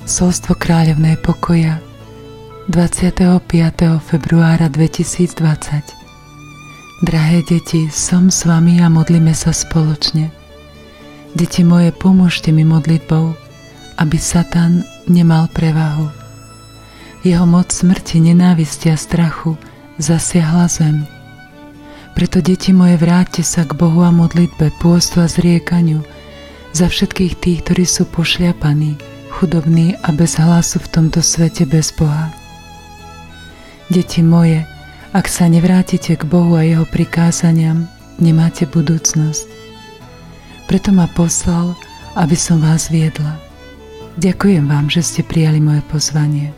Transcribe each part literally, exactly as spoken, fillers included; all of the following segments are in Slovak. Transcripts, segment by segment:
Posolstvo kráľovnej pokoja dvadsiateho piateho februára dvetisícdvadsať. Drahé deti, som s vami a modlíme sa spoločne. Deti moje, pomôžte mi modlitbou, aby Satan nemal prevahu. Jeho moc smrti, nenávisti a strachu zasiahla zem. Preto, deti moje, vráťte sa k Bohu a modlitbe, pôstu a zriekaniu za všetkých tých, ktorí sú pošliapaní, chudobní a bez hlasu v tomto svete bez Boha. Deti moje, ak sa nevrátite k Bohu a jeho prikázaniam, nemáte budúcnosť. Preto ma poslal, aby som vás viedla. Ďakujem vám, že ste prijali moje pozvanie.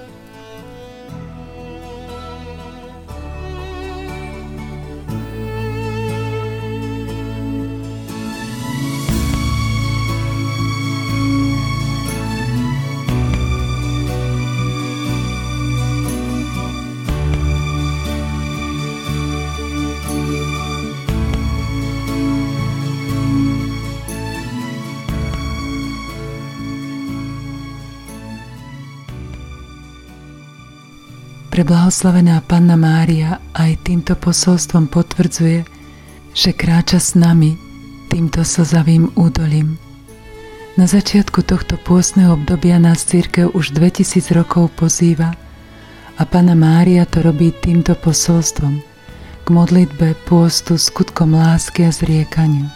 Preblahoslavená Panna Mária aj týmto posolstvom potvrdzuje, že kráča s nami týmto slzavým údolím. Na začiatku tohto pôstneho obdobia nás cirkev už dvetisíc rokov pozýva a Panna Mária to robí týmto posolstvom k modlitbe, pôstu, skutkom lásky a zriekaniu.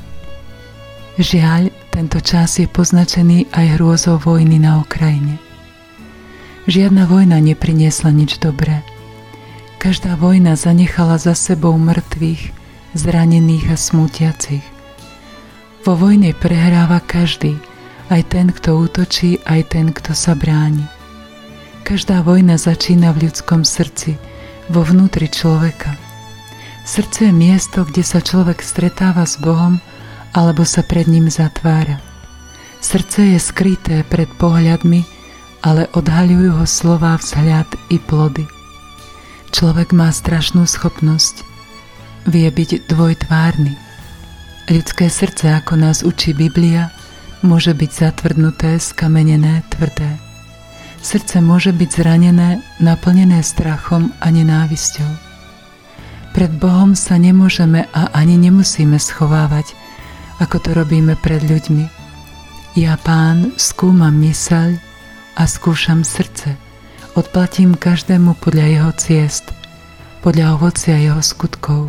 Žiaľ, tento čas je poznačený aj hrôzou vojny na Ukrajine. Žiadna vojna nepriniesla nič dobré. Každá vojna zanechala za sebou mŕtvych, zranených a smútiacich. Vo vojne prehráva každý, aj ten, kto útočí, aj ten, kto sa bráni. Každá vojna začína v ľudskom srdci, vo vnútri človeka. Srdce je miesto, kde sa človek stretáva s Bohom alebo sa pred ním zatvára. Srdce je skryté pred pohľadmi, ale odhaľujú ho slová, vzhľad i plody. Človek má strašnú schopnosť. Vie byť dvojtvárny. Ľudské srdce, ako nás učí Biblia, môže byť zatvrdnuté, skamenené, tvrdé. Srdce môže byť zranené, naplnené strachom a nenávisťou. Pred Bohom sa nemôžeme a ani nemusíme schovávať, ako to robíme pred ľuďmi. Ja, Pán, skúmam myseľ a skúšam srdce, odplatím každému podľa jeho ciest, podľa ovocia jeho skutkov.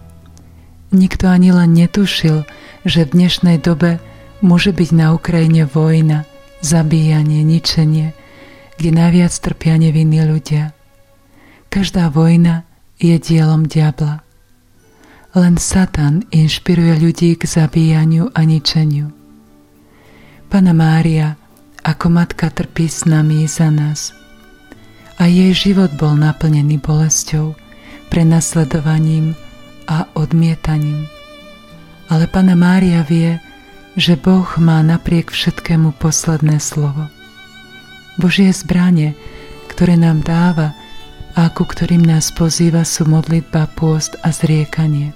Nikto ani len netušil, že v dnešnej dobe môže byť na Ukrajine vojna, zabíjanie, ničenie, kde najviac trpia nevinní ľudia. Každá vojna je dielom diabla. Len Satan inšpiruje ľudí k zabíjaniu a ničeniu. Panna Mária ako matka trpí s nami za nás. A jej život bol naplnený bolesťou, prenasledovaním a odmietaním. Ale Panna Mária vie, že Boh má napriek všetkému posledné slovo. Božie zbrane, ktoré nám dáva a ku ktorým nás pozýva, sú modlitba, pôst a zriekanie.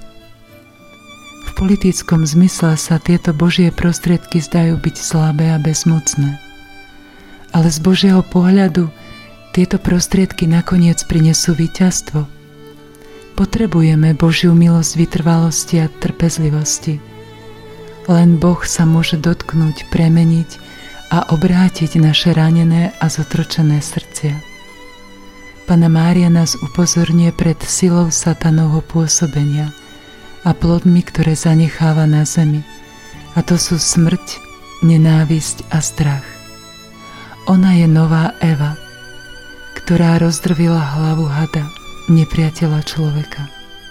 V politickom zmysle sa tieto Božie prostriedky zdajú byť slabé a bezmocné. Ale z Božieho pohľadu tieto prostriedky nakoniec prinesú víťazstvo. Potrebujeme Božiu milosť, vytrvalosti a trpezlivosti. Len Boh sa môže dotknúť, premeniť a obrátiť naše ranené a zotročené srdcia. Panna Mária nás upozorňuje pred silou satanovho pôsobenia a plodmi, ktoré zanecháva na zemi. A to sú smrť, nenávisť a strach. Ona je nová Eva, ktorá rozdrvila hlavu hada, nepriateľa človeka.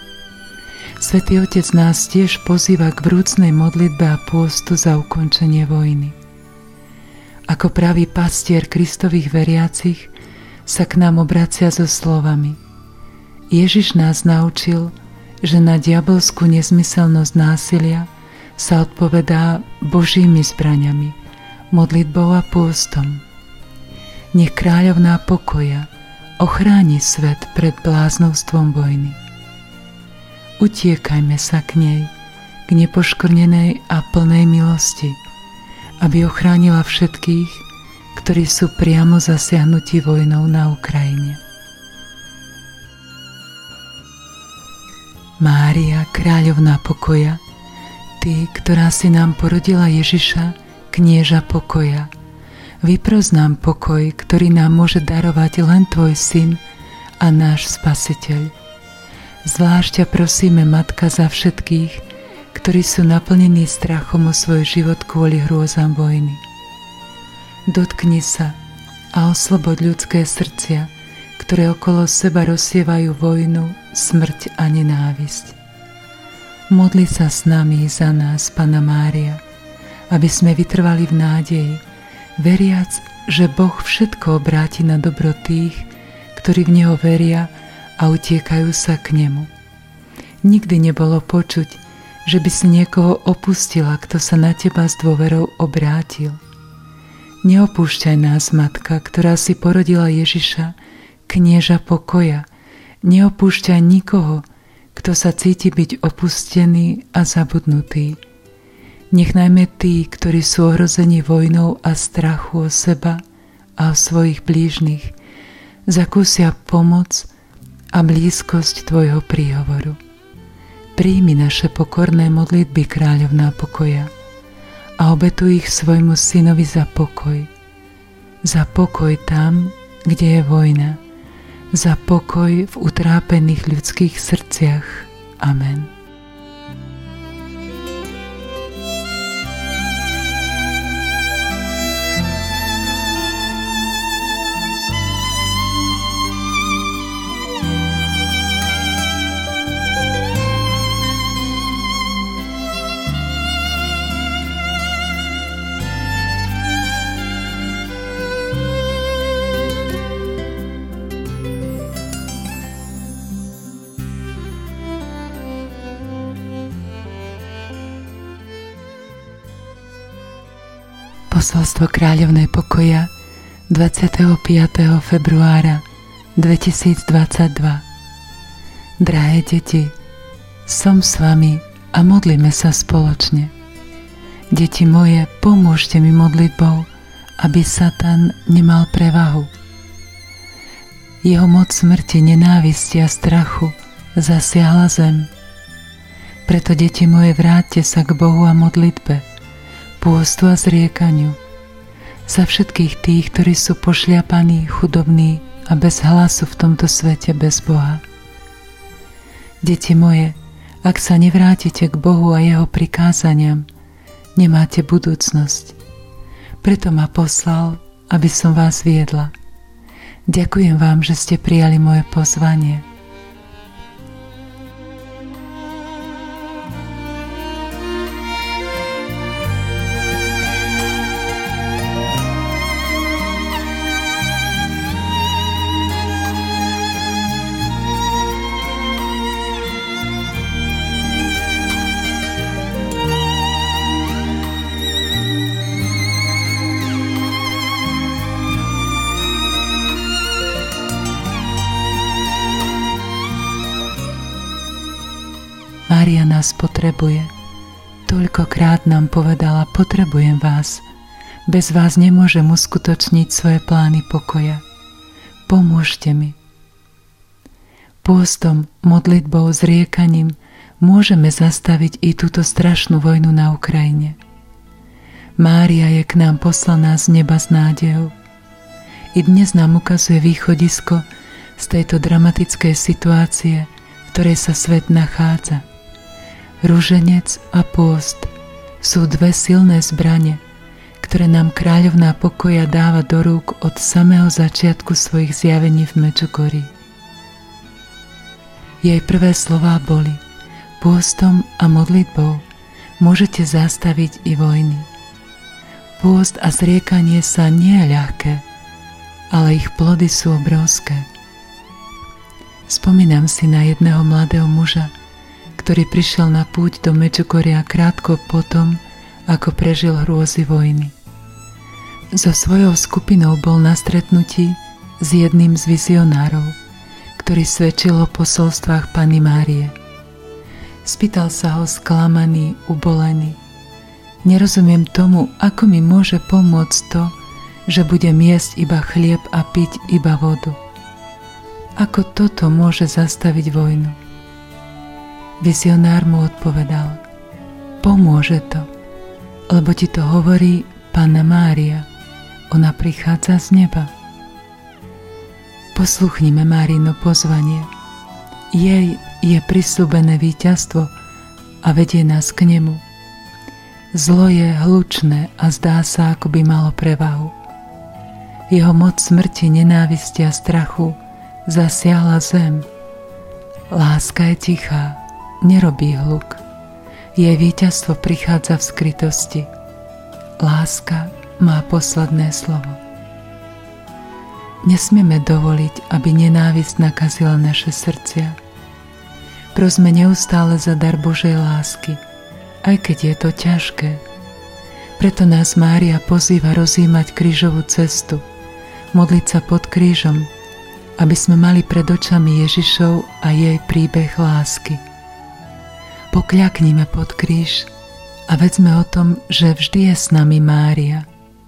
Svätý Otec nás tiež pozýva k vrúcnej modlitbe a pôstu za ukončenie vojny. Ako pravý pastier Kristových veriacich sa k nám obracia so slovami: Ježiš nás naučil, že na diabolskú nezmyselnosť násilia sa odpovedá Božími zbraňami, modlitbou a pôstom. Nech kráľovná pokoja ochráni svet pred bláznovstvom vojny. Utiekajme sa k nej, k nepoškvrnenej a plnej milosti, aby ochránila všetkých, ktorí sú priamo zasiahnutí vojnou na Ukrajine. Mária, kráľovná pokoja, ty, ktorá si nám porodila Ježiša, knieža pokoja, vypros nám pokoj, ktorý nám môže darovať len tvoj syn a náš Spasiteľ. Zvlášť ťa prosíme, Matka, za všetkých, ktorí sú naplnení strachom o svoj život kvôli hrôzam vojny. Dotkni sa a osloboď ľudské srdcia, ktoré okolo seba rozsievajú vojnu, smrť a nenávisť. Modli sa s nami za nás, Panna Mária, aby sme vytrvali v nádeji, veriac, že Boh všetko obráti na dobro tých, ktorí v Neho veria a utiekajú sa k Nemu. Nikdy nebolo počuť, že by si niekoho opustila, kto sa na teba s dôverou obrátil. Neopúšťaj nás, Matka, ktorá si porodila Ježiša, knieža pokoja. Neopúšťaj nikoho, kto sa cíti byť opustený a zabudnutý. Nech najmä tí, ktorí sú ohrození vojnou a strachu o seba a o svojich blížnych, zakúsia pomoc a blízkosť tvojho príhovoru. Príjmi naše pokorné modlitby, kráľovná pokoja, a obetuj ich svojmu synovi za pokoj. Za pokoj tam, kde je vojna. Za pokoj v utrápených ľudských srdciach. Amen. Posolstvo kráľovnej pokoja dvadsiateho piateho februára dvetisícdvadsaťdva. Drahé deti, som s vami a modlíme sa spoločne. Deti moje, pomôžte mi modlitbou, aby Satan nemal prevahu. Jeho moc smrti, nenávisti a strachu zasiahla zem. Preto, deti moje, vráťte sa k Bohu a modlitbe, pôstu a zriekaniu, za všetkých tých, ktorí sú pošliapaní, chudobní a bez hlasu v tomto svete bez Boha. Deti moje, ak sa nevrátite k Bohu a Jeho prikázaniam, nemáte budúcnosť. Preto ma poslal, aby som vás viedla. Ďakujem vám, že ste prijali moje pozvanie. Mária nás potrebuje. Toľkokrát nám povedala, potrebujem vás. Bez vás nemôžem uskutočniť svoje plány pokoja. Pomôžte mi. Pôstom, modlitbou, zriekaním môžeme zastaviť i túto strašnú vojnu na Ukrajine. Mária je k nám poslaná z neba s nádejou. I dnes nám ukazuje východisko z tejto dramatickej situácie, v ktorej sa svet nachádza. Ruženec a pôst sú dve silné zbrane, ktoré nám kráľovná pokoja dáva do rúk od samého začiatku svojich zjavení v Medžugorí. Jej prvé slová boli: pôstom a modlitbou môžete zastaviť i vojny. Pôst a zriekanie sa nie je ľahké, ale ich plody sú obrovské. Spomínam si na jedného mladého muža, ktorý prišiel na púť do Medžugoria krátko potom, ako prežil hrôzy vojny. So svojou skupinou bol na stretnutí s jedným z vizionárov, ktorý svedčil o posolstvách Panny Márie. Spýtal sa ho sklamaný, ubolený: nerozumiem tomu, ako mi môže pomôcť to, že bude jesť iba chlieb a piť iba vodu. Ako toto môže zastaviť vojnu? Vizionár mu odpovedal: pomôže to, lebo ti to hovorí Panna Mária. Ona prichádza z neba. Posluchnime Márino pozvanie. Jej je prisľúbené víťazstvo a vedie nás k nemu. Zlo je hlučné a zdá sa, ako by malo prevahu. Jeho moc smrti, nenávisti a strachu zasiahla zem. Láska je tichá, nerobí hluk. Jej víťazstvo prichádza v skrytosti. Láska má posledné slovo. Nesmieme dovoliť, aby nenávisť nakazila naše srdcia. Prosme neustále za dar Božej lásky, aj keď je to ťažké. Preto nás Mária pozýva rozjímať krížovú cestu, modliť sa pod krížom, aby sme mali pred očami Ježišov a jej príbeh lásky. Pokľaknime pod kríž a vedzme o tom, že vždy je s nami Mária.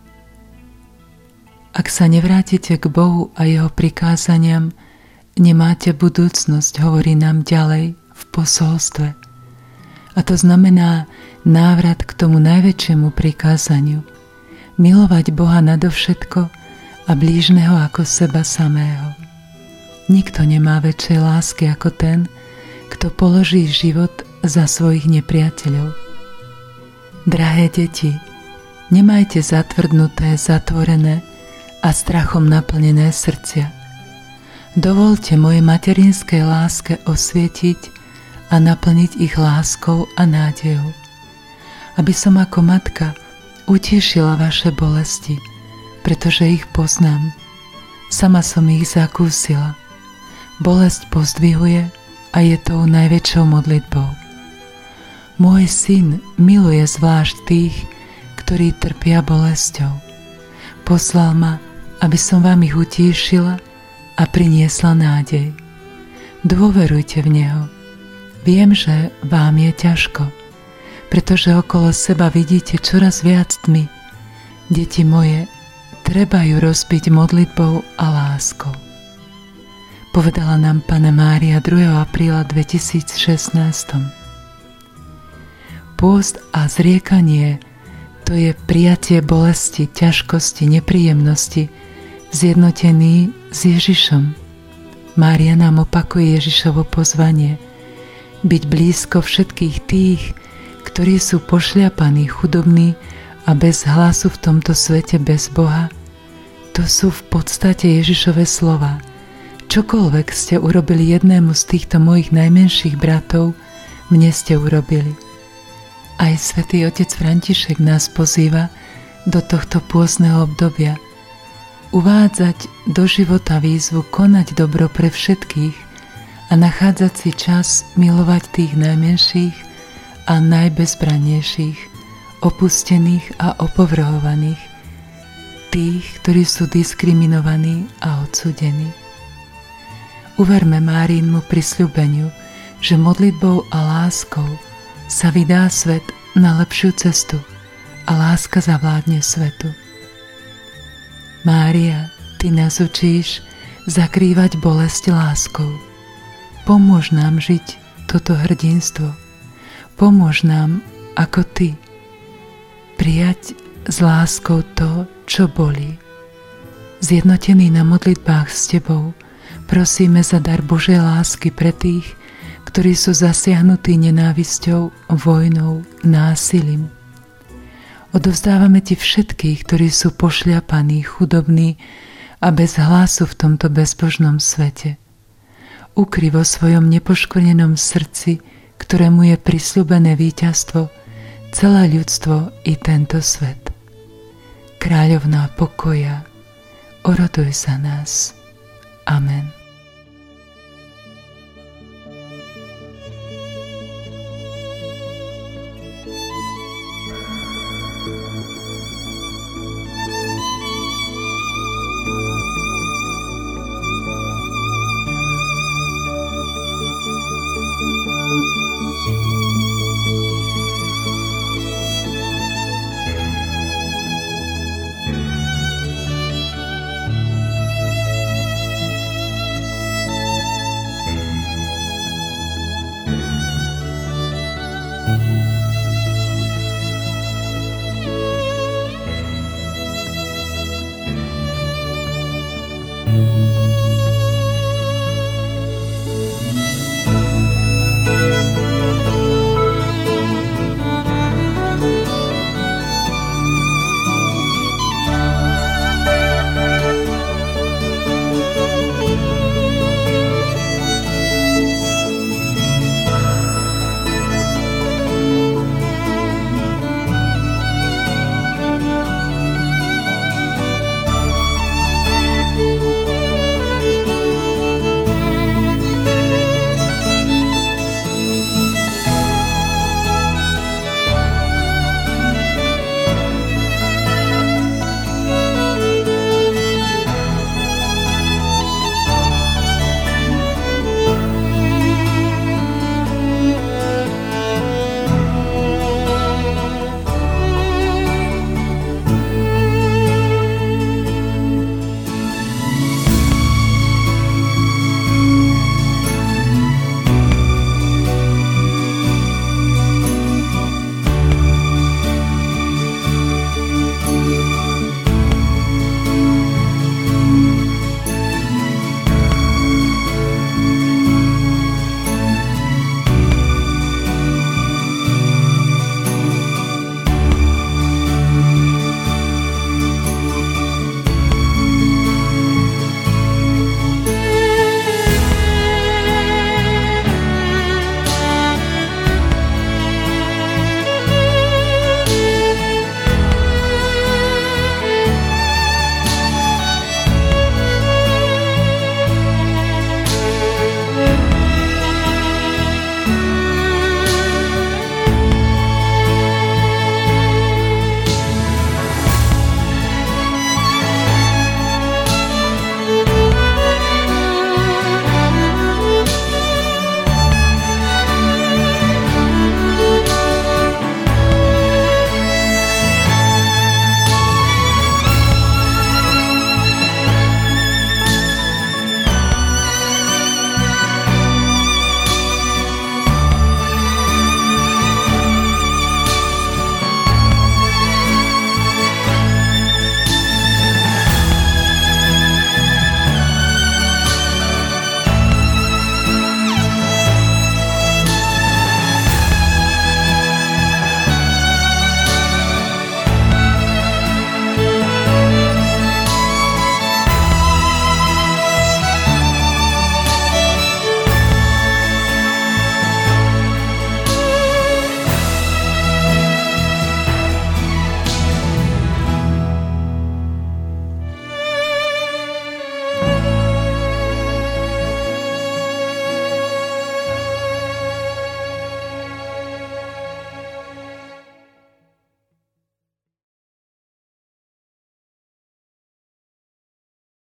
Ak sa nevrátite k Bohu a jeho prikázaniam, nemáte budúcnosť, hovorí nám ďalej v posolstve. A to znamená návrat k tomu najväčšiemu prikázaniu. Milovať Boha nadovšetko a blížneho ako seba samého. Nikto nemá väčšej lásky ako ten, kto položí život za svojich nepriateľov. Drahé deti, nemajte zatvrdnuté, zatvorené a strachom naplnené srdcia. Dovolte mojej materinskej láske osvietiť a naplniť ich láskou a nádejou. Aby som ako matka utiešila vaše bolesti, pretože ich poznám. Sama som ich zakúsila. Bolesť pozdvihuje a je tou najväčšou modlitbou. Môj syn miluje zvlášť tých, ktorí trpia bolesťou. Poslal ma, aby som vám ich utíšila a priniesla nádej. Dôverujte v Neho. Viem, že vám je ťažko, pretože okolo seba vidíte čoraz viac tmy. Deti moje, treba ju rozbiť modlitbou a láskou. Povedala nám Panna Mária druhého apríla dvetisícšestnásť. Pôst a zriekanie, to je prijatie bolesti, ťažkosti, nepríjemnosti, zjednotený s Ježišom. Mária nám opakuje Ježišovo pozvanie byť blízko všetkých tých, ktorí sú pošľapaní, chudobní a bez hlasu v tomto svete bez Boha. To sú v podstate Ježišove slová. Čokoľvek ste urobili jednému z týchto mojich najmenších bratov, mne ste urobili. Aj svätý otec František nás pozýva do tohto pôstneho obdobia uvádzať do života výzvu konať dobro pre všetkých a nachádzať si čas milovať tých najmenších a najbezbrannejších, opustených a opovrhovaných, tých, ktorí sú diskriminovaní a odsúdení. Uverme Márínmu prisľúbeniu, že modlitbou a láskou sa vydá svet na lepšiu cestu a láska zavládne svetu. Mária, Ty nás učíš zakrývať bolesť láskou. Pomôž nám žiť toto hrdinstvo. Pomôž nám, ako Ty, prijať s láskou to, čo bolí. Zjednotení na modlitbách s Tebou, prosíme za dar Božej lásky pre tých, ktorí sú zasiahnutí nenávisťou, vojnou, násilím. Odovzdávame Ti všetkých, ktorí sú pošľapaní, chudobní a bez hlasu v tomto bezbožnom svete. Ukry vo svojom nepoškvrnenom srdci, ktorému je prisľúbené víťazstvo, celé ľudstvo i tento svet. Kráľovná pokoja, oroduj za nás. Amen.